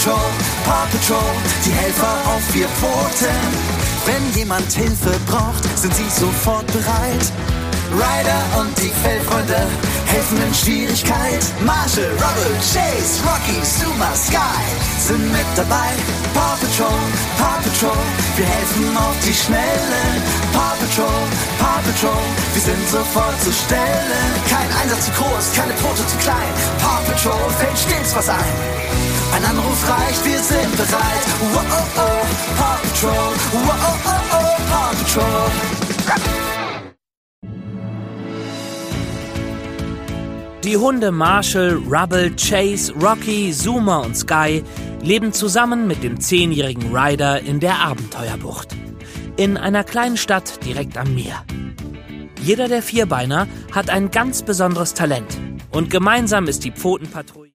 Paw Patrol, die Helfer auf 4 Pfoten. Wenn jemand Hilfe braucht, sind sie sofort bereit. Ryder und die Fellfreunde helfen in Schwierigkeit. Marshall, Rubble, Chase, Rocky, Zuma, Sky sind mit dabei. Paw Patrol, wir helfen auf die Schnelle. Paw Patrol, wir sind sofort zur Stelle. Kein Einsatz zu groß, keine Pfote zu klein. Paw Patrol, fällt stets was ein. Ein Anruf reicht, wir sind bereit. Wow, oh, oh, Paw Patrol. Wow, oh, oh, oh, Paw Patrol. Die Hunde Marshall, Rubble, Chase, Rocky, Zuma und Sky leben zusammen mit dem 10-jährigen Ryder in der Abenteuerbucht. In einer kleinen Stadt direkt am Meer. Jeder der Vierbeiner hat ein ganz besonderes Talent. Und gemeinsam ist die Pfotenpatrouille